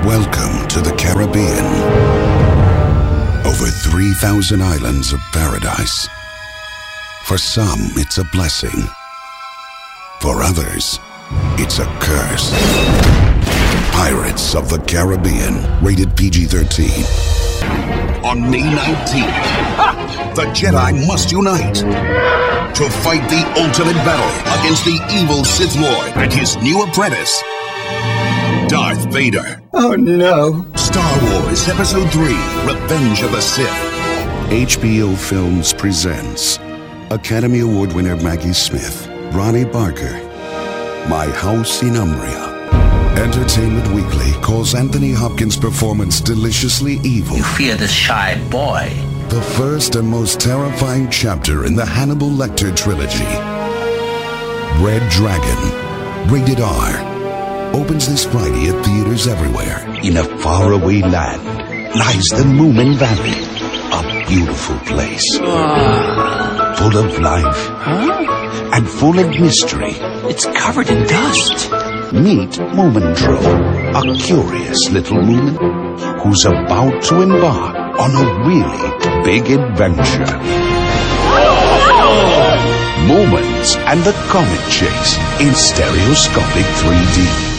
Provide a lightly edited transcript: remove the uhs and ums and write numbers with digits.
Welcome to the Caribbean. Over 3,000 islands of paradise. For some, it's a blessing. For others, it's a curse. Pirates of the Caribbean, rated PG-13. On May 19th, the Jedi must unite to fight the ultimate battle against the evil Sith Lord and his new apprentice, Darth Vader. Oh no. Star Wars Episode 3, Revenge of the Sith. HBO Films presents Academy Award winner Maggie Smith, Ronnie Barker, My House in Umbria. Entertainment Weekly calls Anthony Hopkins' performance deliciously evil. You fear this shy boy. The first and most terrifying chapter in the Hannibal Lecter trilogy. Red Dragon, rated R. Opens this Friday at theaters everywhere. In a faraway land lies the Moomin Valley, a beautiful place. Full of life and full of mystery. It's covered in dust. Meet Moomindro, a curious little Moomin who's about to embark on a really big adventure. Moomins and the Comet Chase in stereoscopic 3D.